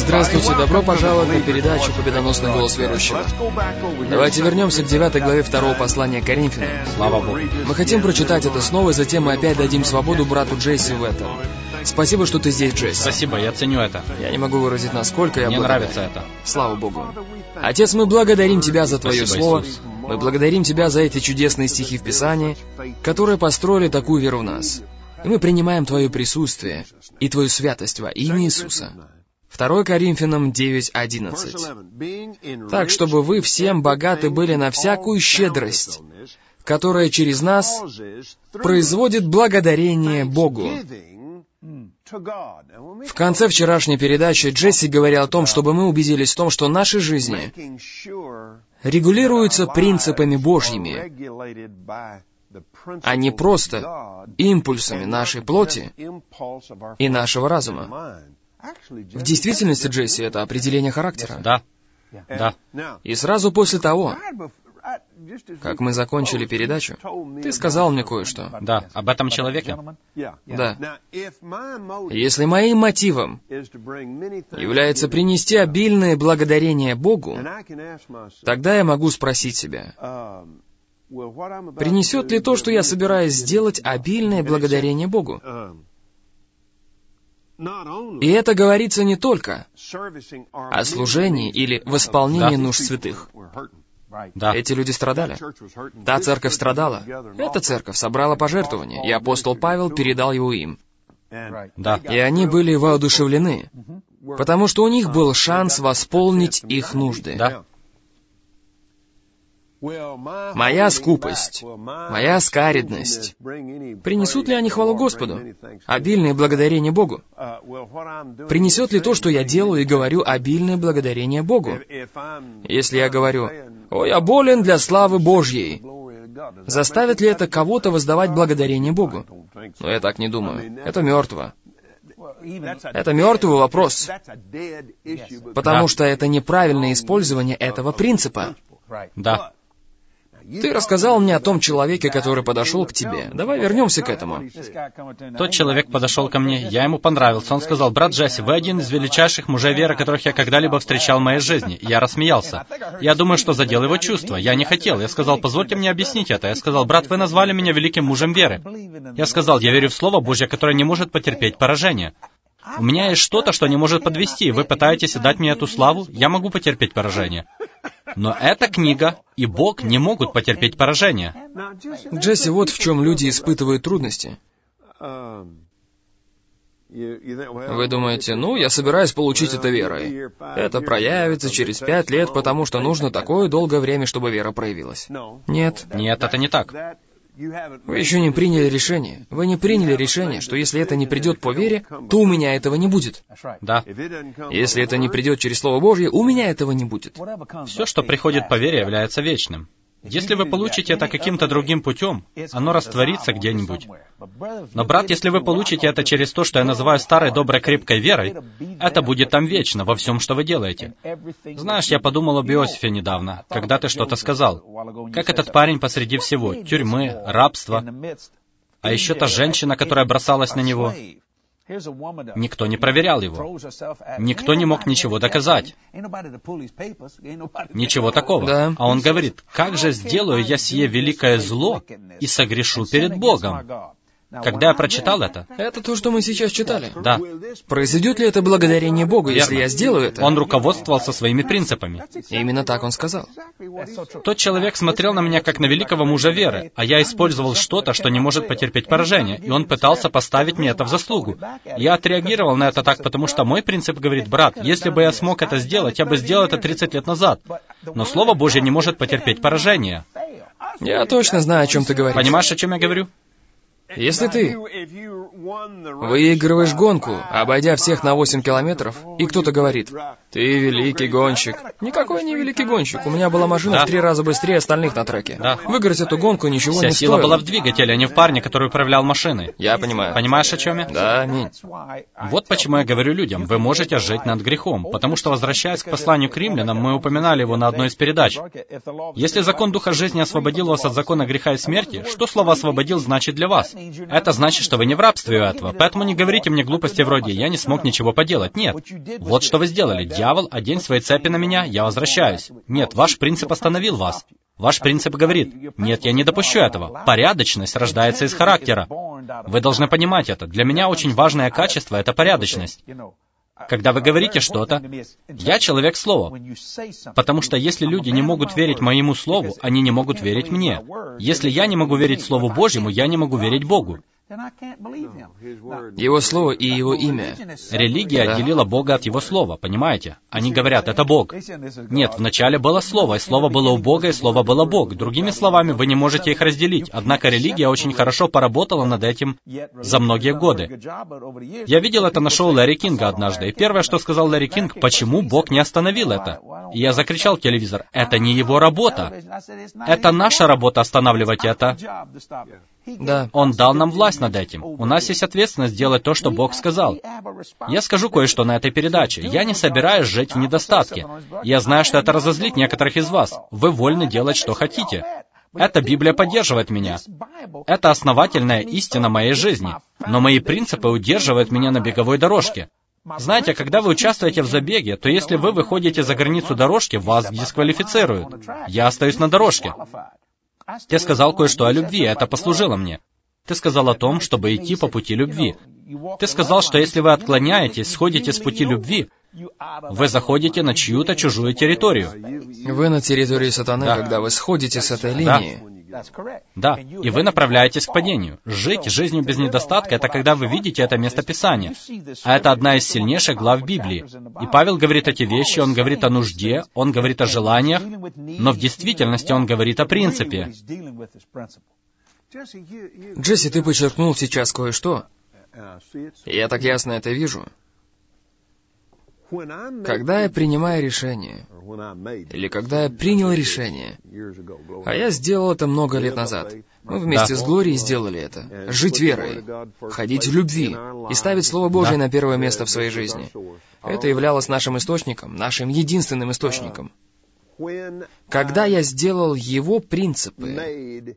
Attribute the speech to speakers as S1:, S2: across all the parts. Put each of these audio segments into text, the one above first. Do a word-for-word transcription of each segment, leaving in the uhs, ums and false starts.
S1: Здравствуйте, добро пожаловать на передачу «Победоносный голос верующего». Давайте вернемся к девятой главе второго послания к Коринфянам.
S2: Слава Богу.
S1: Мы хотим прочитать это снова, и затем мы опять дадим свободу брату Джесси в этом. Спасибо, что ты здесь, Джесси.
S2: Спасибо, я ценю это.
S1: Я не могу выразить, насколько я
S2: Мне
S1: благодарен.
S2: нравится это.
S1: Слава Богу. Отец, мы благодарим Тебя за Твое
S2: Спасибо,
S1: Слово.
S2: Иисус.
S1: Мы благодарим Тебя за эти чудесные стихи в Писании, которые построили такую веру в нас. И мы принимаем Твое присутствие и Твою святость во имя Иисуса. второе Коринфянам девять одиннадцать. Так, чтобы вы всем богаты были на всякую щедрость, которая через нас производит благодарение Богу. В конце вчерашней передачи Джесси говорил о том, чтобы мы убедились в том, что наши жизни регулируются принципами Божьими, а не просто импульсами нашей плоти и нашего разума. В действительности, Джесси, это определение характера.
S2: Да, да.
S1: И сразу после того, как мы закончили передачу, ты сказал мне кое-что.
S2: Да, об этом человеке.
S1: Да. Если моим мотивом является принести обильное благодарение Богу, тогда я могу спросить себя, принесет ли то, что я собираюсь сделать, обильное благодарение Богу? И это говорится не только о служении или восполнении
S2: Да.
S1: нужд святых.
S2: Да.
S1: Эти люди страдали. Та церковь страдала. Эта церковь собрала пожертвования, и апостол Павел передал его им.
S2: Да.
S1: И они были воодушевлены, потому что у них был шанс восполнить их нужды.
S2: Да.
S1: Моя скупость, моя скаредность, принесут ли они хвалу Господу? Обильное благодарение Богу? Принесет ли то, что я делаю и говорю, обильное благодарение Богу? Если я говорю, «О, я болен для славы Божьей», заставит ли это кого-то воздавать благодарение Богу? Но я так не думаю. Это мертво. Это мертвый вопрос, потому
S2: Да.
S1: что это неправильное использование этого принципа.
S2: Да.
S1: Ты рассказал мне о том человеке, который подошел к тебе. Давай вернемся к этому.
S2: Тот человек подошел ко мне, я ему понравился. Он сказал: «Брат Джесси, вы один из величайших мужей веры, которых я когда-либо встречал в моей жизни». Я рассмеялся. Я думаю, что задел его чувства. Я не хотел. Я сказал: «Позвольте мне объяснить это». Я сказал: «Брат, вы назвали меня великим мужем веры». Я сказал: «Я верю в Слово Божье, которое не может потерпеть поражение. У меня есть что-то, что не может подвести. Вы пытаетесь дать мне эту славу? Я могу потерпеть поражение. Но эта книга и Бог не могут потерпеть поражение».
S1: Джесси, вот в чем люди испытывают трудности. Вы думаете, ну, я собираюсь получить это верой. Это проявится через пять лет, потому что нужно такое долгое время, чтобы вера проявилась. Нет.
S2: Нет, это не так.
S1: Вы еще не приняли решение. Вы не приняли решение, что если это не придет по вере, то у меня этого не будет.
S2: Да.
S1: Если это не придет через Слово Божье, у меня этого не будет.
S2: Все, что приходит по вере, является вечным. Если вы получите это каким-то другим путем, оно растворится где-нибудь. Но, брат, если вы получите это через то, что я называю старой доброй крепкой верой, это будет там вечно, во всем, что вы делаете. Знаешь, я подумал об Иосифе недавно, когда ты что-то сказал. Как этот парень посреди всего, тюрьмы, рабства, а еще та женщина, которая бросалась на него. Никто не проверял его. Никто не мог ничего доказать. Ничего такого.
S1: Да.
S2: А он говорит: «Как же сделаю я сие великое зло и согрешу перед Богом?» Когда я прочитал это,
S1: Это то, что мы сейчас читали.
S2: да,
S1: Произойдет ли это благодарение Богу, если
S2: верно.
S1: я сделаю это?
S2: Он руководствовался своими принципами.
S1: Именно так он сказал.
S2: Тот человек смотрел на меня как на великого мужа веры, а я использовал что-то, что не может потерпеть поражение, и он пытался поставить мне это в заслугу. Я отреагировал на это так, потому что мой принцип говорит: «Брат, если бы я смог это сделать, я бы сделал это тридцать лет назад». Но Слово Божье не может потерпеть поражение.
S1: Я точно знаю, о чем ты говоришь.
S2: Понимаешь, о чем я говорю?
S1: Если ты выигрываешь гонку, обойдя всех на восемь километров, и кто-то говорит: «Ты великий гонщик». Никакой не великий гонщик. У меня была машина
S2: Да.
S1: в три раза быстрее остальных на треке.
S2: Да.
S1: Выиграть эту гонку ничего
S2: Вся
S1: не
S2: сила была
S1: стоило.
S2: в двигателе, а не в парне, который управлял машиной.
S1: Я понимаю.
S2: Понимаешь, о чем я?
S1: Да, аминь.
S2: Вот почему я говорю людям: вы можете жить над грехом, потому что, возвращаясь к посланию к римлянам, мы упоминали его на одной из передач. Если закон Духа жизни освободил вас от закона греха и смерти, что слово «освободил» значит для вас? Это значит, что вы не в рабстве действию этого. Поэтому не говорите мне глупости вроде «я не смог ничего поделать». Нет. Вот что вы сделали. Дьявол, одень свои цепи на меня, я возвращаюсь. Нет, ваш принцип остановил вас. Ваш принцип говорит: нет, я не допущу этого. Порядочность рождается из характера. Вы должны понимать это. Для меня очень важное качество — это порядочность. Когда вы говорите что-то, я человек слова. Потому что если люди не могут верить моему слову, они не могут верить мне. Если я не могу верить Слову Божьему, я не могу верить Богу.
S1: Его слово и его имя.
S2: Религия отделила Бога от Его слова, понимаете? Они говорят, это Бог. Нет, вначале было Слово, и Слово было у Бога, и Слово было Бог. Другими словами, вы не можете их разделить. Однако религия очень хорошо поработала над этим за многие годы. Я видел это на шоу Ларри Кинга однажды, и первое, что сказал Ларри Кинг: почему Бог не остановил это? И я закричал в телевизор: это не Его работа. Это наша работа останавливать это.
S1: Да.
S2: Он дал нам власть над этим. У нас есть ответственность делать то, что Бог сказал. Я скажу кое-что на этой передаче. Я не собираюсь жить в недостатке. Я знаю, что это разозлит некоторых из вас. Вы вольны делать, что хотите. Эта Библия поддерживает меня. Это основательная истина моей жизни. Но мои принципы удерживают меня на беговой дорожке. Знаете, когда вы участвуете в забеге, то если вы выходите за границу дорожки, вас дисквалифицируют. Я остаюсь на дорожке. Ты сказал кое-что о любви, это послужило мне. Ты сказал о том, чтобы идти по пути любви. Ты сказал, что если вы отклоняетесь, сходите с пути любви, вы заходите на чью-то чужую территорию.
S1: Вы на территории сатаны, да. Когда вы сходите с этой линии.
S2: Да. Да, и вы направляетесь к падению. Жить жизнью без недостатка — это когда вы видите это местописание. А это одна из сильнейших глав Библии. И Павел говорит эти вещи, он говорит о нужде, он говорит о желаниях, но в действительности он говорит о принципе.
S1: Джесси, ты подчеркнул сейчас кое-что. Я так ясно это вижу. Когда я принимаю решение, или когда я принял решение, а я сделал это много лет назад, мы вместе да. с Глорией сделали это, жить верой, ходить в любви и ставить Слово Божие да. на первое место в своей жизни. Это являлось нашим источником, нашим единственным источником. Когда я сделал Его принципы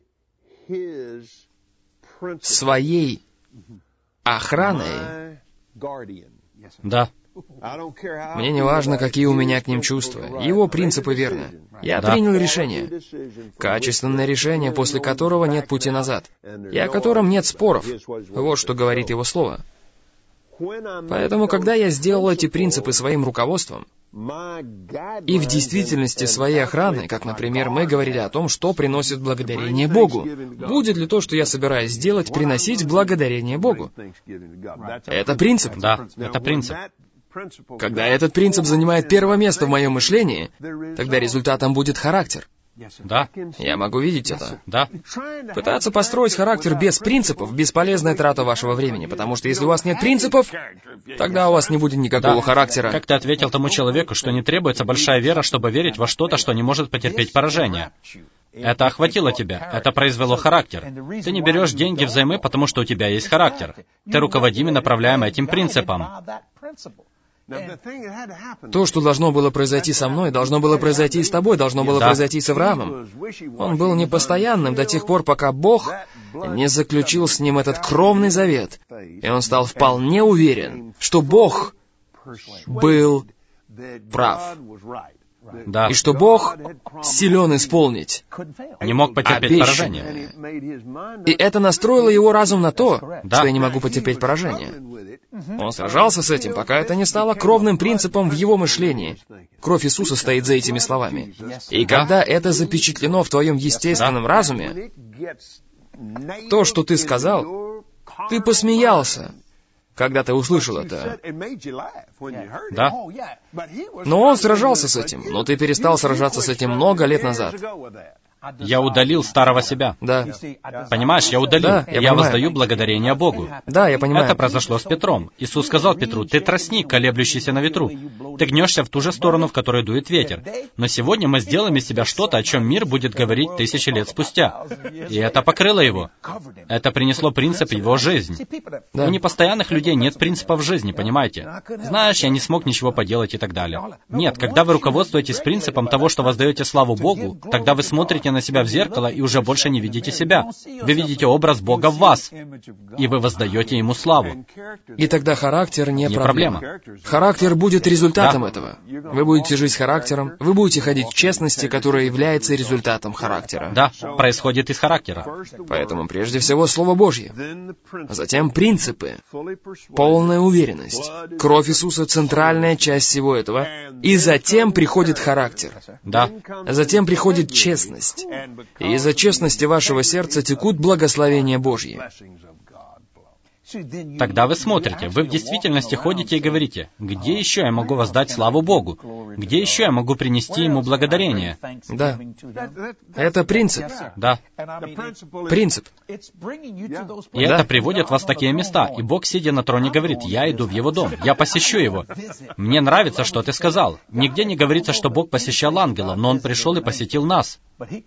S1: своей охраной,
S2: да.
S1: Мне не важно, какие у меня к ним чувства. Его принципы верны. Я да. принял решение. Качественное решение, после которого нет пути назад. И о котором нет споров. Вот что говорит Его Слово. Поэтому, когда я сделал эти принципы своим руководством, и в действительности своей охраной, как, например, мы говорили о том, что приносит благодарение Богу, будет ли то, что я собираюсь сделать, приносить благодарение Богу? Это принцип.
S2: Да, это принцип.
S1: Когда этот принцип занимает первое место в моем мышлении, тогда результатом будет характер.
S2: Да.
S1: Я могу видеть это.
S2: Да.
S1: Пытаться построить характер без принципов — бесполезная трата вашего времени, потому что если у вас нет принципов, тогда у вас не будет никакого да. характера.
S2: Как ты ответил тому человеку, что не требуется большая вера, чтобы верить во что-то, что не может потерпеть поражение? Это охватило тебя, это произвело характер. Ты не берешь деньги взаймы, потому что у тебя есть характер. Ты руководим и направляем этим принципом.
S1: То, что должно было произойти со мной, должно было произойти и с тобой, должно было да. произойти с Авраамом. Он был непостоянным до тех пор, пока Бог не заключил с ним этот кровный завет. И он стал вполне уверен, что Бог был прав.
S2: Да.
S1: И что Бог силен исполнить.
S2: Не мог потерпеть поражение.
S1: И это настроило его разум на то,
S2: да.
S1: что я не могу потерпеть поражение. Он сражался с этим, пока это не стало кровным принципом в его мышлении. Кровь Иисуса стоит за этими словами. И когда это запечатлено в твоем естественном
S2: да.
S1: разуме, то, что ты сказал, ты посмеялся, когда ты услышал это.
S2: Да.
S1: Но он сражался с этим, но ты перестал сражаться с этим много лет назад.
S2: Я удалил старого себя.
S1: Да.
S2: Понимаешь, я удалил.
S1: Да, я
S2: я воздаю благодарение Богу.
S1: Да, я понимаю.
S2: Это произошло с Петром. Иисус сказал Петру: «Ты тростник, колеблющийся на ветру. Ты гнешься в ту же сторону, в которой дует ветер. Но сегодня мы сделаем из себя что-то, о чем мир будет говорить тысячи лет спустя». И это покрыло его. Это принесло принцип в его жизнь.
S1: Да.
S2: У непостоянных людей нет принципа в жизни, понимаете? Знаешь, я не смог ничего поделать и так далее. Нет, когда вы руководствуетесь принципом того, что воздаете славу Богу, тогда вы смотрите смотрите на себя в зеркало и уже больше не видите себя. Вы видите образ Бога в вас, и вы воздаете Ему славу.
S1: И тогда характер не,
S2: Не
S1: проблема.
S2: проблема.
S1: Характер будет результатом
S2: Да.
S1: этого. Вы будете жить с характером, вы будете ходить в честности, которая является результатом характера.
S2: Да, происходит из характера.
S1: Поэтому прежде всего Слово Божье, а затем принципы, полная уверенность. Кровь Иисуса — центральная часть всего этого. И затем приходит характер.
S2: Да.
S1: Затем приходит честность. И из-за честности вашего сердца текут благословения Божьи.
S2: Тогда вы смотрите, вы в действительности ходите и говорите, где еще я могу воздать славу Богу? Где еще я могу принести Ему благодарение?
S1: Да. Это принцип.
S2: Да.
S1: Принцип.
S2: И это приводит вас в такие места. И Бог, сидя на троне, говорит, я иду в Его дом, я посещу его. Мне нравится, что ты сказал. Нигде не говорится, что Бог посещал ангелов, но Он пришел и посетил нас.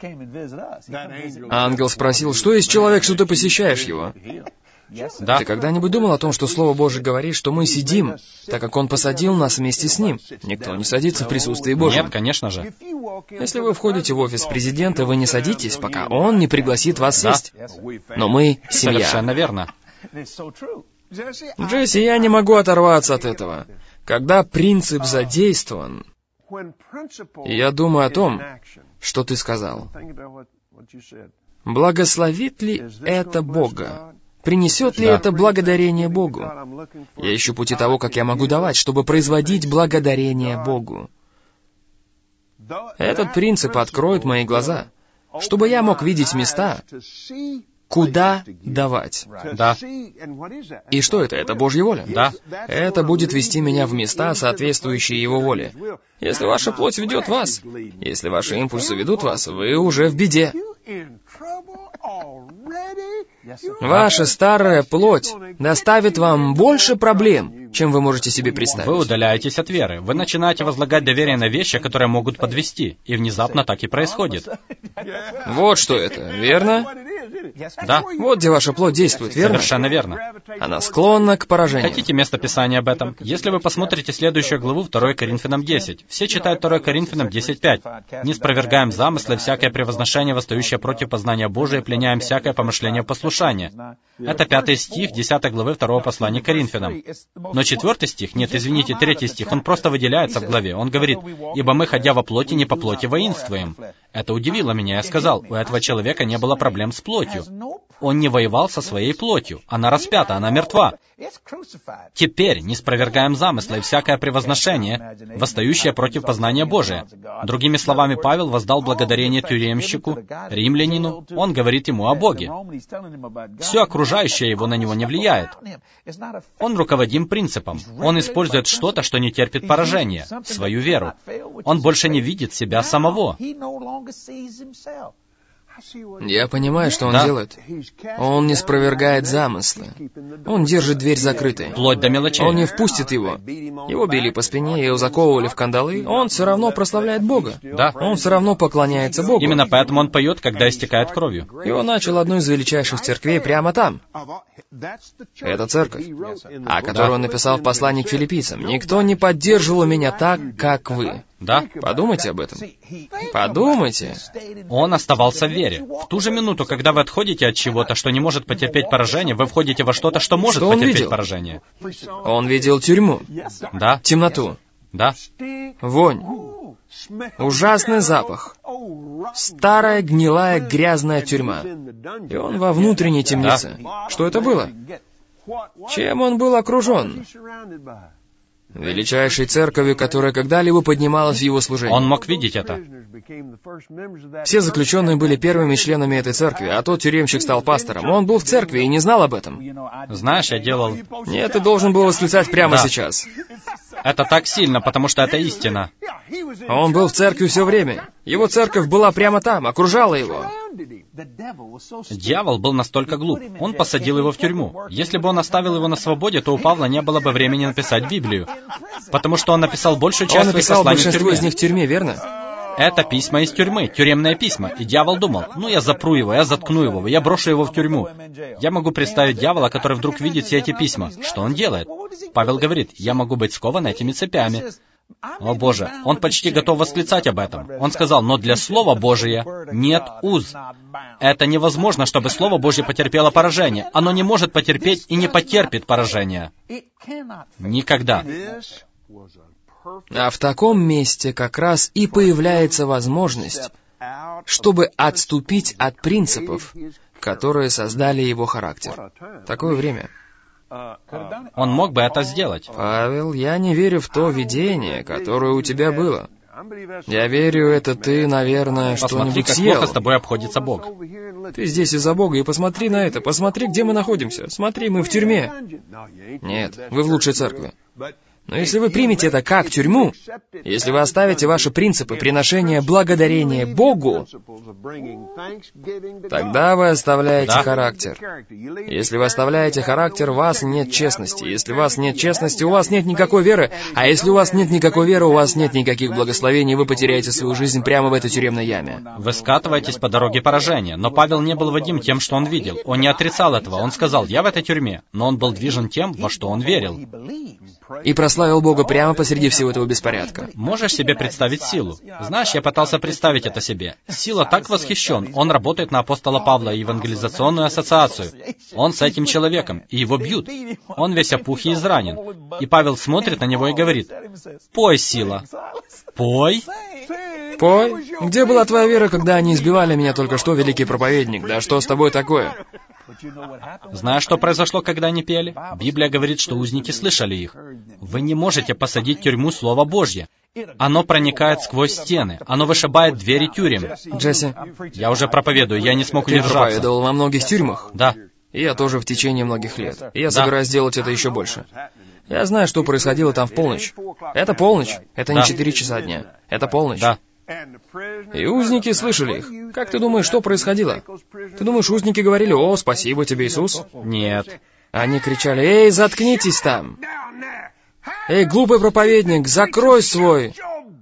S1: Ангел спросил, что есть человек, что ты посещаешь его?
S2: Да.
S1: Ты когда-нибудь думал о том, что Слово Божье говорит, что мы сидим, так как Он посадил нас вместе с Ним? Никто не садится в присутствии Божьем.
S2: Нет, конечно же.
S1: Если вы входите в офис президента, вы не садитесь, пока он не пригласит вас
S2: Да.
S1: сесть. Но мы — семья.
S2: Совершенно верно.
S1: Джесси, я не могу оторваться от этого. Когда принцип задействован, я думаю о том, что ты сказал. Благословит ли это Бога? Принесет ли
S2: Да.
S1: это благодарение Богу? Я ищу пути того, как я могу давать, чтобы производить благодарение Богу. Этот принцип откроет мои глаза, чтобы я мог видеть места, куда давать.
S2: Да.
S1: И что это? Это Божья воля.
S2: Да.
S1: Это будет вести меня в места, соответствующие Его воле. Если ваша плоть ведет вас, если ваши импульсы ведут вас, вы уже в беде. Ваша старая плоть доставит вам больше проблем, чем вы можете себе
S2: Вы
S1: представить.
S2: удаляетесь от веры. Вы начинаете возлагать доверие на вещи, которые могут подвести. И внезапно так и происходит.
S1: Вот что это, верно?
S2: Да.
S1: Вот где ваша плоть действует, верно?
S2: Совершенно верно.
S1: Она склонна к поражению.
S2: Хотите местописание об этом? Если вы посмотрите следующую главу второе Коринфянам десять. Все читают второе Коринфянам десять пять. «Не спровергаем замыслы, всякое превозношение, восстающее против познания Божия, пленяем всякое помышление послушания». Это пятый стих десятой главы второго послания к Коринфянам. Но четвертый стих, нет, извините, третий стих, он просто выделяется в главе. Он говорит, «Ибо мы, ходя во плоти, не по плоти воинствуем». Это удивило меня. Я сказал, у этого человека не было проблем с плотью. Он не воевал со своей плотью. Она распята, она мертва. Теперь не спровергаем замысла и всякое превозношение, восстающее против познания Божия. Другими словами, Павел воздал благодарение тюремщику, римлянину. Он говорит ему о Боге. Все окружающее его на него не влияет. Он руководим принципом. Он использует что-то, что не терпит поражения, свою веру. Он больше не видит себя самого.
S1: Я понимаю, что он
S2: Да.
S1: делает. Он не спровергает замыслы. Он держит дверь закрытой.
S2: Вплоть до мелочей.
S1: Он не впустит его. Его били по спине, его заковывали в кандалы. Он все равно прославляет Бога.
S2: Да.
S1: Он все равно поклоняется Богу.
S2: Именно поэтому он поет, когда истекает кровью.
S1: И он начал одну из величайших церквей прямо там. Это церковь, о которой он написал в послании к филиппийцам. «Никто не поддерживал меня так, как вы».
S2: Да?
S1: Подумайте об этом. Подумайте.
S2: Он оставался в вере. В ту же минуту, когда вы отходите от чего-то, что не может потерпеть поражение, вы входите во что-то, что может
S1: Что он
S2: потерпеть
S1: видел?
S2: поражение.
S1: Он видел тюрьму,
S2: Да?
S1: темноту,
S2: Да?
S1: вонь, ужасный запах, старая, гнилая, грязная тюрьма. И он во внутренней темнице. Что это было? Чем он был окружен? Величайшей церковью, которая когда-либо поднималась в его служении.
S2: Он мог видеть это.
S1: Все заключенные были первыми членами этой церкви, а тот тюремщик стал пастором. Он был в церкви и не знал об этом.
S2: Знаешь, я делал...
S1: Нет, ты должен был восклицать прямо
S2: Да.
S1: сейчас.
S2: Это так сильно, потому что это истина.
S1: Он был в церкви все время. Его церковь была прямо там, окружала его.
S2: Дьявол был настолько глуп. Он посадил его в тюрьму. Если бы он оставил его на свободе, то у Павла не было бы времени написать Библию. Потому что он написал большую часть
S1: Он
S2: своих
S1: написал
S2: посланий в
S1: большинство
S2: тюрьме.
S1: из них в тюрьме, верно?
S2: Это письма из тюрьмы, тюремные письма. И дьявол думал, ну я запру его, я заткну его, я брошу его в тюрьму. Я могу представить дьявола, который вдруг видит все эти письма. Что он делает? Павел говорит, я могу быть скован этими цепями. О Боже, он почти готов восклицать об этом. Он сказал, но для Слова Божия нет уз. Это невозможно, чтобы Слово Божье потерпело поражение. Оно не может потерпеть и не потерпит поражение. Никогда.
S1: А в таком месте как раз и появляется возможность, чтобы отступить от принципов, которые создали его характер. Такое время.
S2: Он мог бы это сделать.
S1: Павел, я не верю в то видение, которое у тебя было. Я верю, это ты, наверное,
S2: Посмотри,
S1: что-нибудь
S2: как
S1: съел.
S2: плохо с тобой обходится Бог.
S1: Ты здесь из-за Бога, и посмотри на это, посмотри, где мы находимся. Смотри, мы в тюрьме. Нет, вы в лучшей церкви. Но если вы примете это как тюрьму, если вы оставите ваши принципы приношения благодарения Богу, тогда вы оставляете
S2: Да.
S1: характер. Если вы оставляете характер, у вас нет честности. Если у вас нет честности, у вас нет никакой веры. А если у вас нет никакой веры, у вас нет никаких благословений, вы потеряете свою жизнь прямо в этой тюремной яме.
S2: Вы скатываетесь по дороге поражения. Но Павел не был водим тем, что он видел. Он не отрицал этого. Он сказал, я в этой тюрьме. Но он был движен тем, во что он верил.
S1: И прославил Бога прямо посреди всего этого беспорядка.
S2: Можешь себе представить силу? Знаешь, я пытался представить это себе. Сила так восхищен. Он работает на апостола Павла и евангелизационную ассоциацию. Он с этим человеком, и его бьют. Он весь опух и изранен. И Павел смотрит на него и говорит, «Пой, Сила, пой».
S1: Пой, где была твоя вера, когда они избивали меня только что, великий проповедник? Да что с тобой такое?
S2: Знаешь, что произошло, когда они пели? Библия говорит, что узники слышали их. Вы не можете посадить в тюрьму Слово Божье. Оно проникает сквозь стены. Оно вышибает двери тюрем.
S1: Джесси,
S2: Я уже проповедую, я не смог
S1: ты
S2: удержаться.
S1: проповедовал во многих тюрьмах.
S2: Да.
S1: И я тоже в течение многих лет. И я
S2: Да.
S1: собираюсь сделать это еще больше. Я знаю, что происходило там в полночь. Это полночь. Это не
S2: Да.
S1: четыре часа дня. Это полночь.
S2: Да.
S1: И узники слышали их. Как ты думаешь, что происходило? Ты думаешь, узники говорили, «О, спасибо тебе, Иисус»?
S2: Нет.
S1: Они кричали, «Эй, заткнитесь там! Эй, глупый проповедник, закрой свой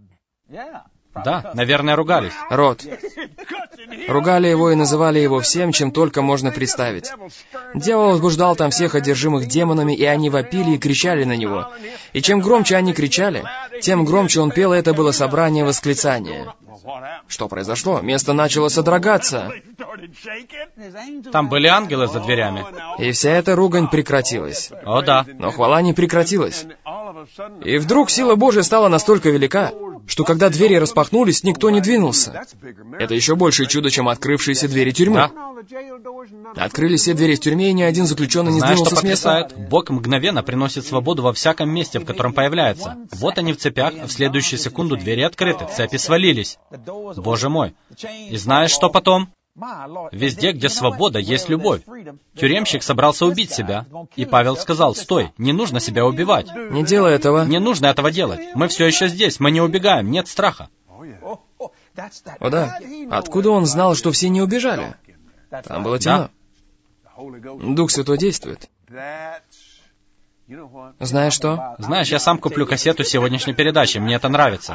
S2: Да, наверное, ругались.
S1: рот!» Ругали его и называли его всем, чем только можно представить. Дьявол возбуждал там всех одержимых демонами, и они вопили и кричали на него. И чем громче они кричали, тем громче он пел, и это было собрание восклицания. Что произошло? Место начало содрогаться,
S2: Там были ангелы за дверями.
S1: и вся эта ругань прекратилась.
S2: О, да.
S1: Но хвала не прекратилась. И вдруг сила Божия стала настолько велика, что когда двери распахнулись, никто не двинулся. Это еще большее чудо, чем открывшиеся двери тюрьмы. Открылись все двери в тюрьме, и ни один заключенный не
S2: Знаешь, что
S1: сдвинулся с места.
S2: потрясает? Бог мгновенно приносит свободу во всяком месте, в котором появляется. Вот они в цепях, а в следующую секунду двери открыты, цепи свалились. Боже мой. И знаешь, что потом? Везде, где свобода, есть любовь. Тюремщик собрался убить себя. И Павел сказал, «Стой, не нужно себя убивать.
S1: Не делай этого.
S2: Не нужно этого делать. Мы все еще здесь, мы не убегаем, нет страха».
S1: О да. Откуда он знал, что все не убежали? Там было темно. Дух Святой действует. Знаешь что?
S2: Знаешь, я сам куплю кассету сегодняшней передачи, мне это нравится.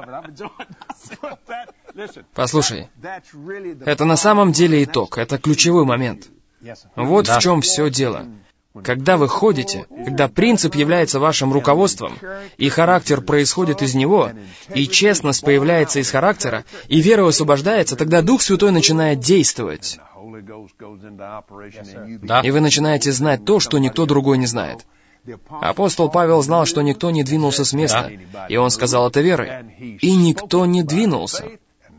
S1: Послушай, это на самом деле итог, это ключевой момент. Вот
S2: Да.
S1: в чем все дело. Когда вы ходите, когда принцип является вашим руководством, и характер происходит из него, и честность появляется из характера, и вера высвобождается, тогда Дух Святой начинает действовать.
S2: Да.
S1: И вы начинаете знать то, что никто другой не знает. Апостол Павел знал, что никто не двинулся с места, и он сказал это верой. И никто не двинулся.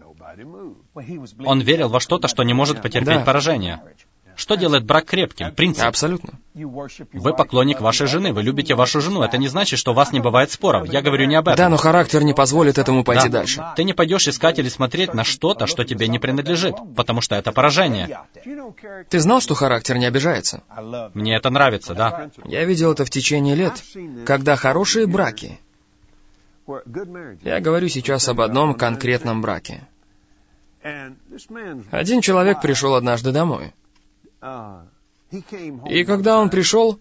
S2: Он верил во что-то, что не может потерпеть
S1: Да.
S2: поражение. Что делает брак крепким? Принцип.
S1: Абсолютно.
S2: Вы поклонник вашей жены, вы любите вашу жену. Это не значит, что у вас не бывает споров. Я говорю не об этом.
S1: Да, но характер не позволит этому пойти
S2: Да.
S1: дальше.
S2: Ты не пойдешь искать или смотреть на что-то, что тебе не принадлежит, потому что это поражение.
S1: Ты знал, что характер не обижается?
S2: Мне это нравится, да.
S1: Я видел это в течение лет, когда хорошие браки... Я говорю сейчас об одном конкретном браке. Один человек пришел однажды домой. И когда он пришел,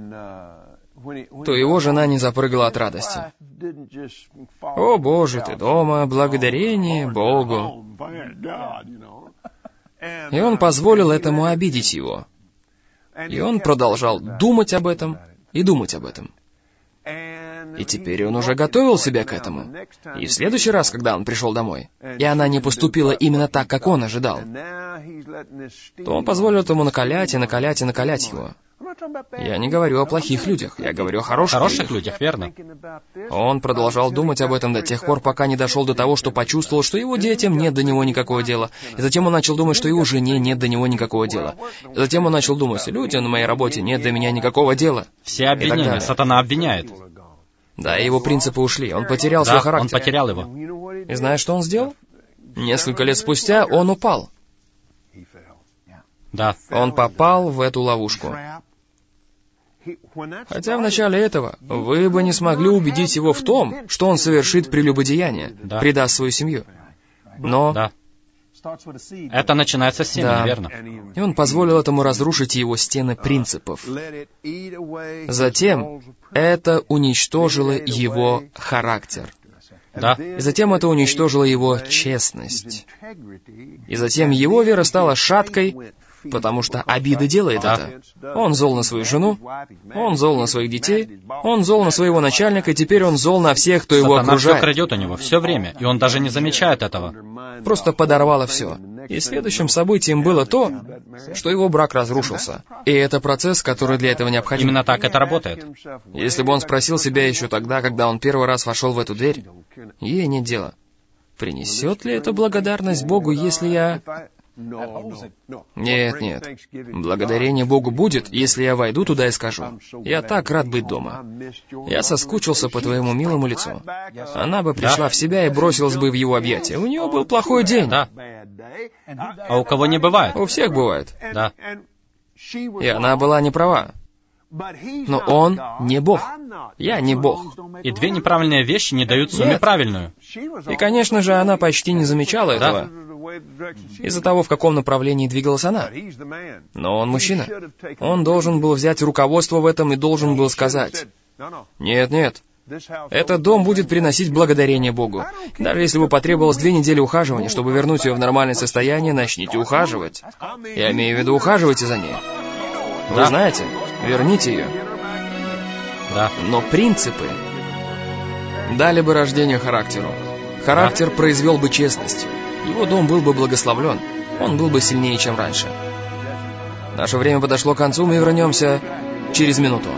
S1: то его жена не запрыгала от радости. «О, Боже, ты дома, благодарение Богу». И он позволил этому обидеть его. И он продолжал думать об этом и думать об этом. И теперь он уже готовил себя к этому. И в следующий раз, когда он пришел домой, и она не поступила именно так, как он ожидал, то он позволил этому накалять и накалять и накалять его. Я не говорю о плохих людях, я говорю о хороших,
S2: Хороших людях, верно.
S1: Он продолжал думать об этом до тех пор, пока не дошел до того, что почувствовал, что его детям нет до него никакого дела. И затем он начал думать, что его жене нет до него никакого дела. И затем он начал думать, люди на моей работе нет до меня никакого дела.
S2: Все обвинения, сатана обвиняет.
S1: Да, и его принципы ушли, он потерял
S2: Да,
S1: свой характер.
S2: он потерял его.
S1: И знаешь, что он сделал? Несколько лет спустя он упал.
S2: Да.
S1: Он попал в эту ловушку. Хотя в начале этого вы бы не смогли убедить его в том, что он совершит прелюбодеяние,
S2: Да.
S1: предаст свою семью. Но...
S2: Да. Это начинается с семьи,
S1: Да.
S2: верно.
S1: И он позволил этому разрушить его стены принципов. Затем это уничтожило его характер.
S2: Да.
S1: И затем это уничтожило его честность. И затем его вера стала шаткой, потому что обида делает
S2: Да.
S1: это. Он зол на свою жену, он зол на своих детей, он зол на своего начальника, и теперь он зол на всех, кто его
S2: Сатана все
S1: окружает.
S2: крадет у него, все время, и он даже не замечает этого.
S1: Просто подорвало все. И следующим событием было то, что его брак разрушился. И это процесс, который для этого необходим.
S2: Именно так это работает.
S1: Если бы он спросил себя еще тогда, когда он первый раз вошел в эту дверь, ей нет дела. Принесет ли это благодарность Богу, если я... Нет, нет. Благодарение Богу будет, если я войду туда и скажу: «Я так рад быть дома. Я соскучился по твоему милому лицу». Она бы пришла
S2: Да.
S1: в себя и бросилась бы в его объятия. У нее был плохой день.
S2: Да. А у кого не бывает?
S1: У всех бывает.
S2: Да.
S1: И она была не права. Но он не Бог. Я не Бог.
S2: И две неправильные вещи не дают сумме
S1: Нет.
S2: правильную.
S1: И, конечно же, она почти не замечала
S2: Да.
S1: этого, из-за того, в каком направлении двигалась она. Но он мужчина. Он должен был взять руководство в этом и должен был сказать: «Нет, нет, этот дом будет приносить благодарение Богу. Даже если бы потребовалось две недели ухаживания, чтобы вернуть ее в нормальное состояние, начните ухаживать. Я имею в виду, ухаживайте за ней. Вы
S2: Да.
S1: знаете, верните ее».
S2: Да.
S1: Но принципы дали бы рождение характеру. Характер произвел бы честность. Его дом был бы благословлен. Он был бы сильнее, чем раньше. Наше время подошло к концу, мы вернемся через минуту.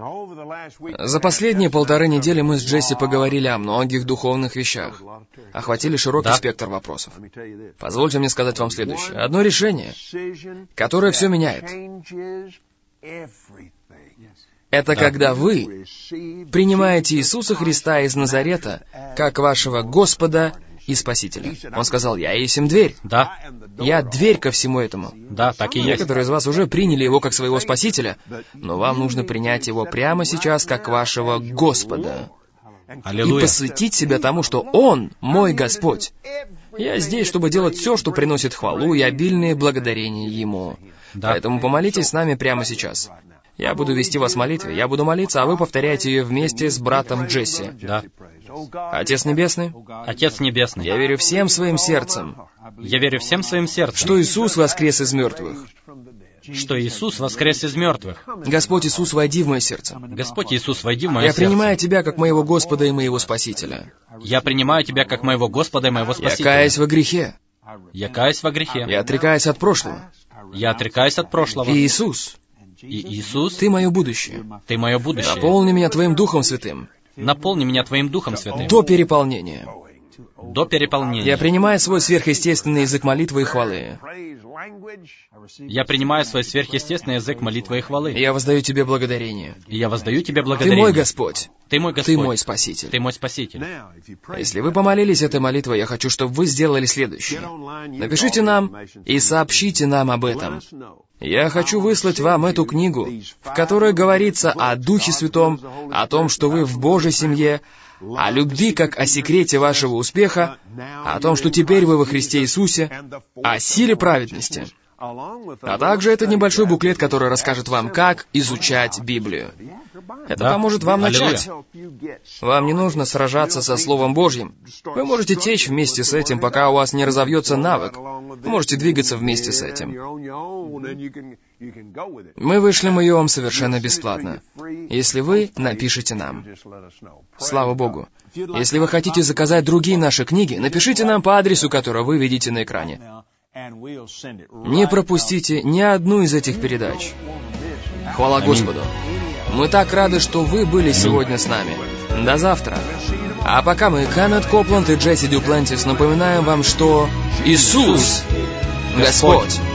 S1: За последние полторы недели мы с Джесси поговорили о многих духовных вещах, охватили широкий
S2: Да.
S1: спектр вопросов. Позвольте мне сказать вам следующее. Одно решение, которое все меняет, это
S2: Да.
S1: когда вы принимаете Иисуса Христа из Назарета как вашего Господа и Спасителя. Он сказал: «Я есмь дверь».
S2: Да,
S1: Я дверь ко всему этому.
S2: да, так и есть.
S1: Некоторые из вас уже приняли Его как своего Спасителя, но вам нужно принять Его прямо сейчас как вашего Господа. И
S2: Аллилуйя.
S1: посвятить себя тому, что Он мой Господь. Я здесь, чтобы делать все, что приносит хвалу и обильные благодарения Ему.
S2: Да.
S1: Поэтому помолитесь с нами прямо сейчас. Я буду вести вас в молитве, я буду молиться, а вы повторяйте ее вместе с братом Джесси.
S2: Да.
S1: Отец Небесный,
S2: Отец Небесный,
S1: я верю всем своим сердцем,
S2: я верю всем своим сердцем,
S1: что Иисус воскрес из мертвых.
S2: что Иисус воскрес из мертвых.
S1: Господь Иисус, войди в мое сердце.
S2: Господь Иисус, войди в мое
S1: Я
S2: сердце.
S1: принимаю Тебя как моего Господа и моего Спасителя.
S2: Я принимаю Тебя как моего Господа и моего
S1: Я
S2: Спасителя.
S1: каюсь во грехе.
S2: Я каюсь во грехе.
S1: Я отрекаюсь от прошлого.
S2: Я отрекаюсь от прошлого.
S1: И Иисус,
S2: И Иисус,
S1: Ты мое будущее.
S2: Ты мое будущее.
S1: Наполни меня Твоим Духом Святым
S2: Наполни меня Твоим Духом Святым.
S1: до переполнения.
S2: До переполнения.
S1: Я принимаю свой сверхъестественный язык молитвы и хвалы.
S2: Я принимаю свой сверхъестественный язык молитвы и хвалы.
S1: Я воздаю Тебе благодарение.
S2: И я воздаю Тебе
S1: Ты
S2: благодарение.
S1: мой Господь.
S2: Ты мой Господь.
S1: Ты мой Спаситель.
S2: Ты мой Спаситель.
S1: Если вы помолились этой молитвой, я хочу, чтобы вы сделали следующее. Напишите нам и сообщите нам об этом. Я хочу выслать вам эту книгу, в которой говорится о Духе Святом, о том, что вы в Божьей семье, о любви как о секрете вашего успеха, о том, что теперь вы во Христе Иисусе, о силе праведности. А также это небольшой буклет, который расскажет вам, как изучать Библию. Это
S2: Да.
S1: поможет вам
S2: Аллилуйя.
S1: начать. Вам не нужно сражаться со Словом Божьим. Вы можете течь вместе с этим, пока у вас не разовьется навык. Вы можете двигаться вместе с этим. Мы вышлем ее вам совершенно бесплатно, если вы напишите нам. Слава Богу. Если вы хотите заказать другие наши книги, напишите нам по адресу, который вы видите на экране. Не пропустите ни одну из этих передач. Хвала
S2: Аминь.
S1: Господу. Мы так рады, что вы были сегодня с нами. До завтра. А пока мы, Кеннет Копланд и Джесси Дюплантис, напоминаем вам, что Иисус — Господь.